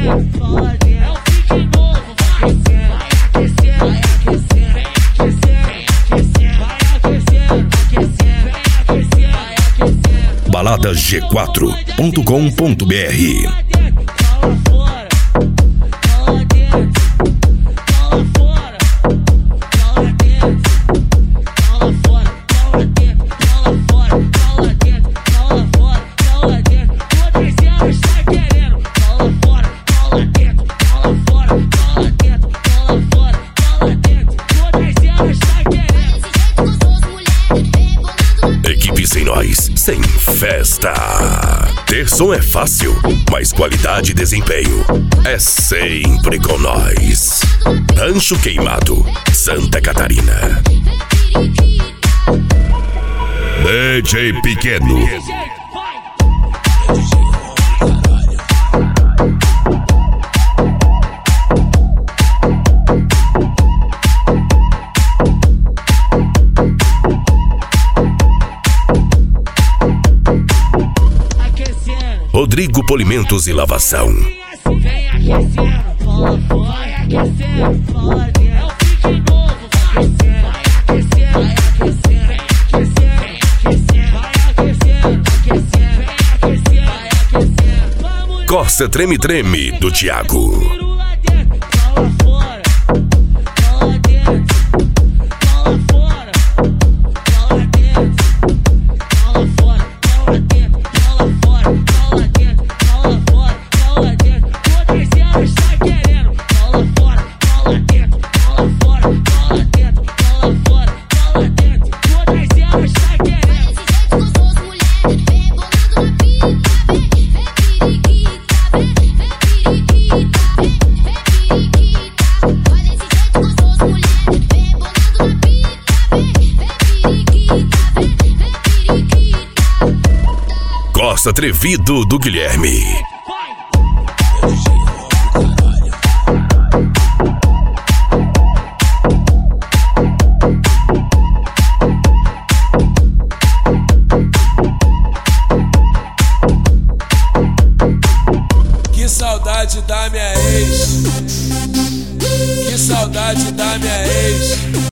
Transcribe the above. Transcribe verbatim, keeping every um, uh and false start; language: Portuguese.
aquecendo, fala dentro. É o pique novo, vai aquecendo, vai aquecendo, vai aquecendo, vai aquecendo, vai aquecendo, vai aquecendo, vai aquecendo. balada g quatro ponto com ponto br. Fala fora, fala dentro, fala fora, fala dentro, fala fora, fala dentro, fala fora, fala dentro, fala fora, fala dentro. Todas elas tá querendo. Fala fora, fala dentro, fala fora, fala dentro, fala fora, fala dentro. Todas elas tá querendo. Equipe sem nós, sem festa. Ter som é fácil, mas qualidade e desempenho é sempre com nós. Rancho Queimado, Santa Catarina. D J Pequeno. Rodrigo Polimentos e Lavação. Vem aquecendo, fala fora, vai aquecendo, fala dentro. É o pique novo, vai aquecendo, vai aquecendo, vai aquecendo, vai aquecendo, vai aquecendo, vai aquecendo, vai aquecendo, vai aquecendo. Vamos. Costa Treme Treme do Thiago. Fala fora, fala dentro, fala fora, fala dentro, fala fora, fala dentro, fala fora, fala dentro, fala fora, fala dentro. Todas elas tá querendo. Fala fora, fala dentro, fala fora, fala dentro, fala fora, fala dentro. Todas elas tá querendo. Costa Atrevido do Guilherme. Que saudade da minha ex. Que saudade da minha ex.